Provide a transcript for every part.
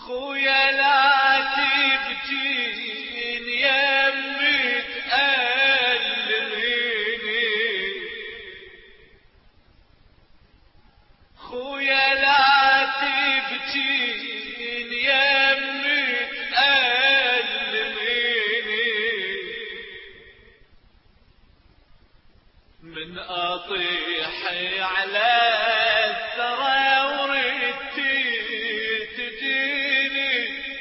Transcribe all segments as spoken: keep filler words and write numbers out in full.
خويا لا تبكين يمي تألميني، خويا لا تبكين يمي تألميني، من أطيح على الثرى وردتي تجيني،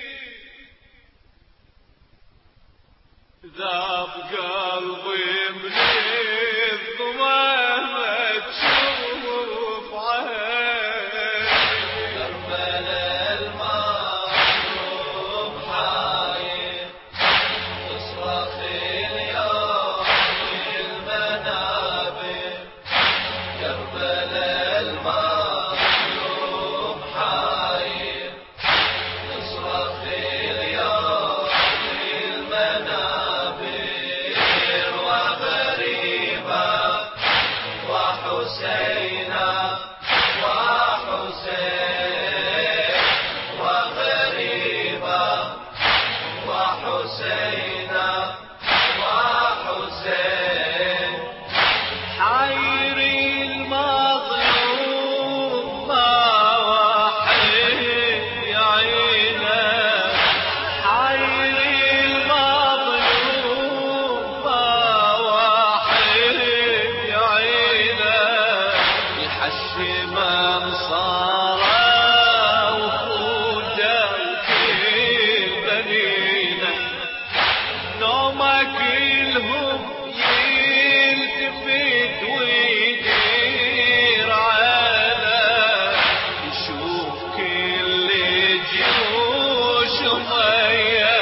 ذاب قلبي من الظلام تشوف عيني، كربلاء المظلوم حاير تصرخ اليوم المنابر، كربلاء المظلوم حاير تصرخ اليوم المنابر، وغريبة وحسينا وحسين، وغريبة وحسينا وحسين، حيري المظلوم ما وحي عينه، حيري المظلوم ما وحي عينه، يحشم انصاره وخوده وكل بنينه، نومه كلهم يلتفت ويدير على، يشوف كل جيوش مية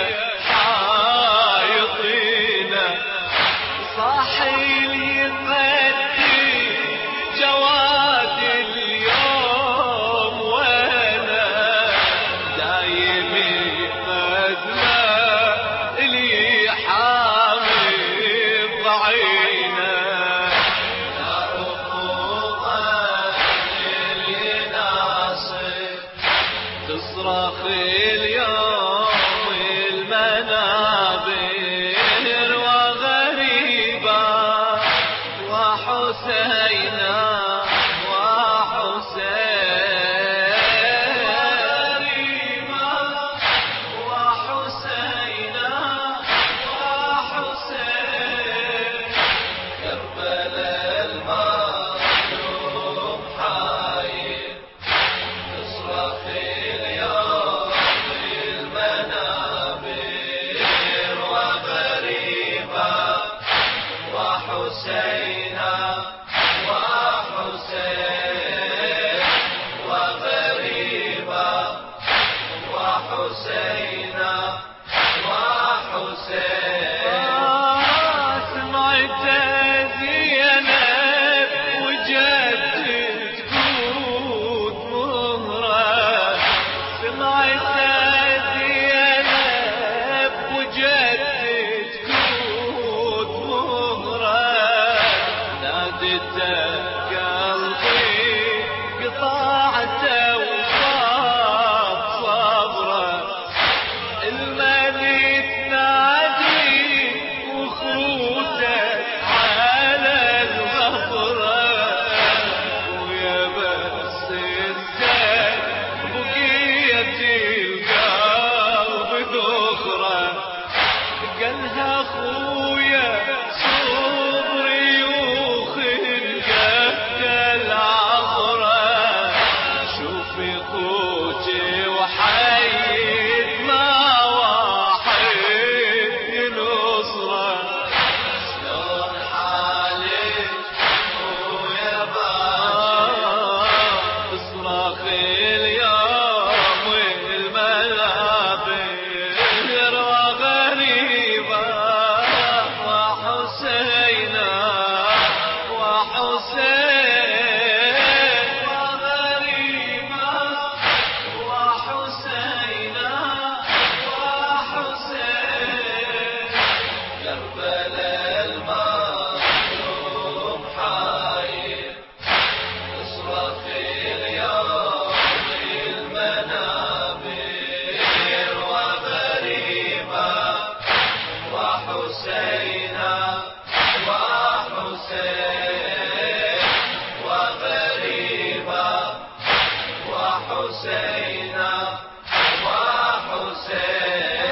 حايطينه، صاحي يقدي جواد اليوم وانا دايم يقدمه اللي حامي ضعينه، يا رفوضة اللي ناصر تصرخ اليوم المنابر، وغريبة وحسينا وحسين، غريبة وحسينا وحسين، كربلاء المظلوم حاير تصرخ اليوم المنابر، وغريبة وحسينا وحسين، وغريبة وحسينا وحسين، سمعت زينب وجدت تقود مهرة، سمعت زينب وجدت تقود مهرة، نادته قلبي قطعته وصاب صبره، المني تنادي وخوته على الغفرة، ويا بس الزين بقيت القلب ذخرة، قالها خويا صبري وخلقت العبرة، شوفي خوتي وحيد ما واحد نصرة، شلون حالك خويا باجي تصرخ اليوم المنابر، وغريبة وحسينا وحسين، وغريبة وحسين وحسينا وحسين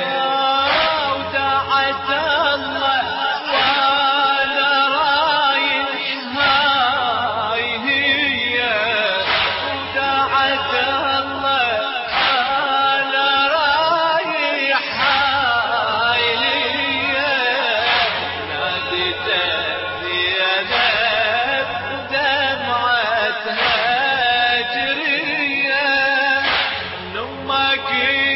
ودعت الله وانا رايح هاي هي ودعت الله انا رايح هاي هي ناديت زينب ودمعتها جريه نمك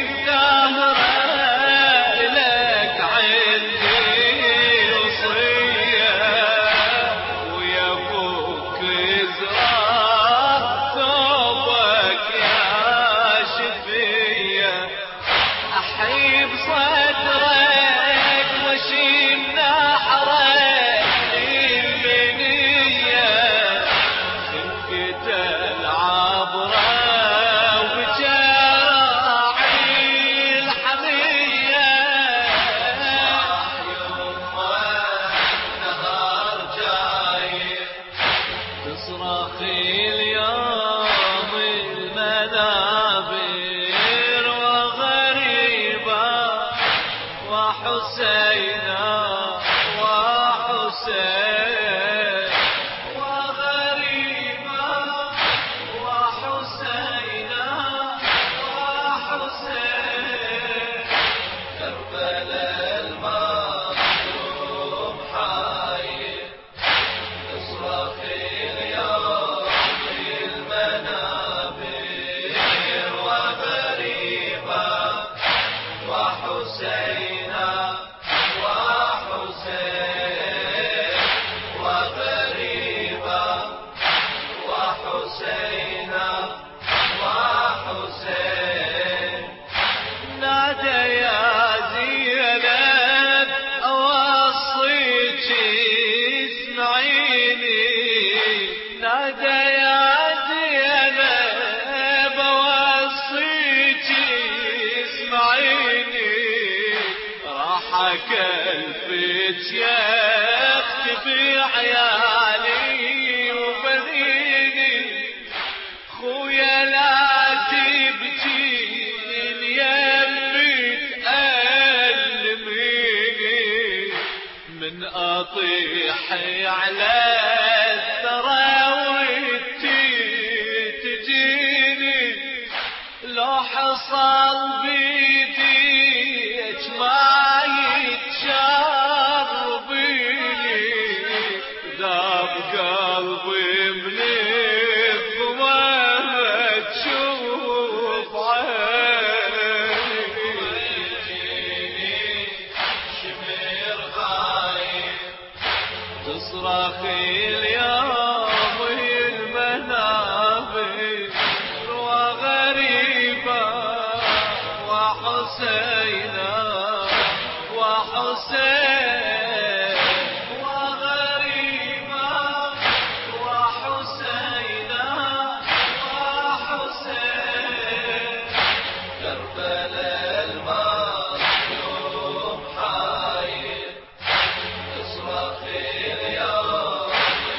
الزهراء لك عندي وصيه ويا فوق زرار ثوبك يا شفيه احيب صدرك واشيل نحرك البنيه خنقت العبره وجراعي الحميه نهار جاي تصرخ اليوم المنابر وغريبة وحسينا وحسين وغريبة وحسينا وحسين كربلاء المظلوم حاير تصرخ اليوم المنابر وغريبة وحسينا وحسين وغريبة وحسينا وحسين نادى يا زينب أوصيك اسمعيني نادى يا زينب أوصيك اسمعيني راح أكلفك يا أختي في عيالي وبنيني خويا لا تبكين يمي تألميني من أطيح على الثرى وانتي تجيني لو حصل بيديك ما يتشربيني ذاب قلبي من الضوء تشوف عيني شمير غايب تصرخ اليوم المنابر وغريبة وحسينا وحسين وغريبة وحسينا وحسين كربلاء المظلوم حاير تصرخ اليوم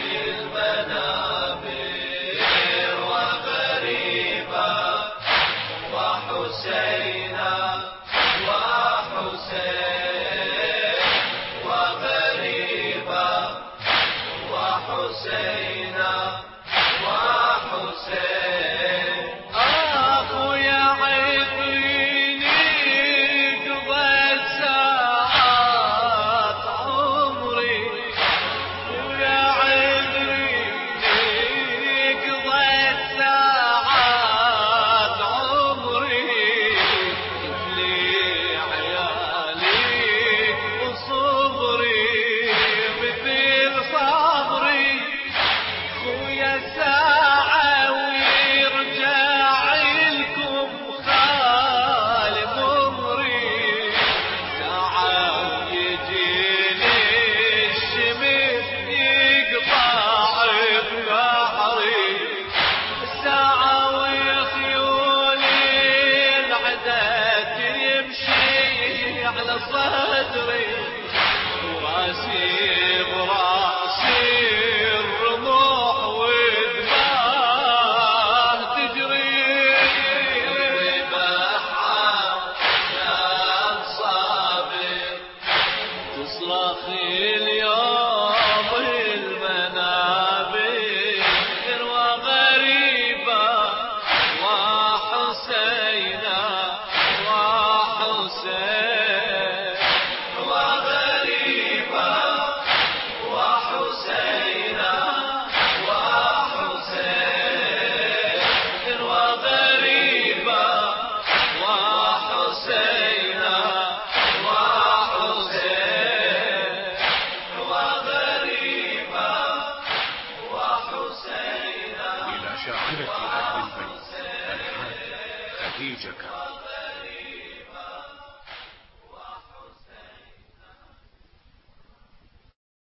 المنابر وغريبة وحسينا وحسين وغريبة وحسينا وحسين أخويا عطريني قضيت ساعات عمري ويا عطريني قضيت ساعات عمري مثلي عيالي وصبري مثل صبري خويا ساعة ويرجع لكم خال ممري ساعة ويجيني الشمس يقطع بنحري ساعة وخيولي العدا تمشي على صدري وراسي براسي الرموح ودماه تجري شكرا.